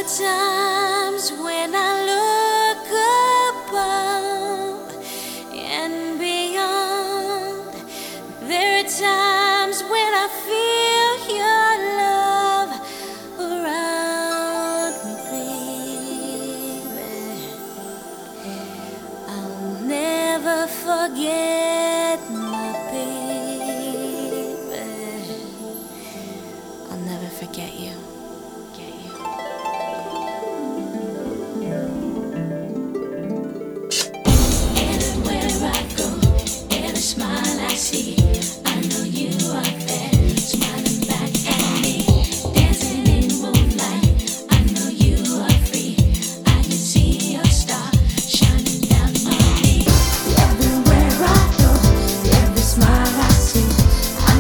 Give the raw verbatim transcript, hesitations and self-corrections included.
times when I look above and beyond. There are times when I feel your love around me, baby. I'll never forget my baby. I'll never forget you.